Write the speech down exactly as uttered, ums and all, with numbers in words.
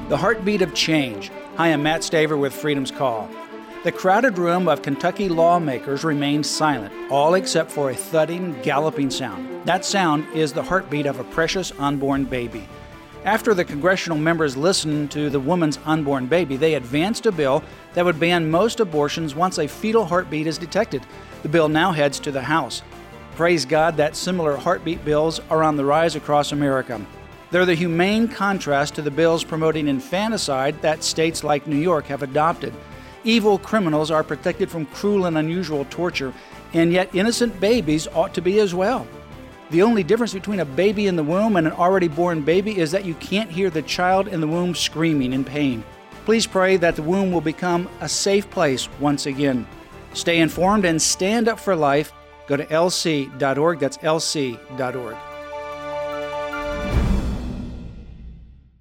The heartbeat of change. Hi, I'm Matt Staver with Freedom's Call. The crowded room of Kentucky lawmakers remained silent, all except for a thudding, galloping sound. That sound is the heartbeat of a precious unborn baby. After the congressional members listened to the woman's unborn baby, they advanced a bill that would ban most abortions once a fetal heartbeat is detected. The bill now heads to the House. Praise God that similar heartbeat bills are on the rise across America. They're the humane contrast to the bills promoting infanticide that states like New York have adopted. Evil criminals are protected from cruel and unusual torture, and yet innocent babies ought to be as well. The only difference between a baby in the womb and an already born baby is that you can't hear the child in the womb screaming in pain. Please pray that the womb will become a safe place once again. Stay informed and stand up for life. Go to L C dot org. That's L C dot org.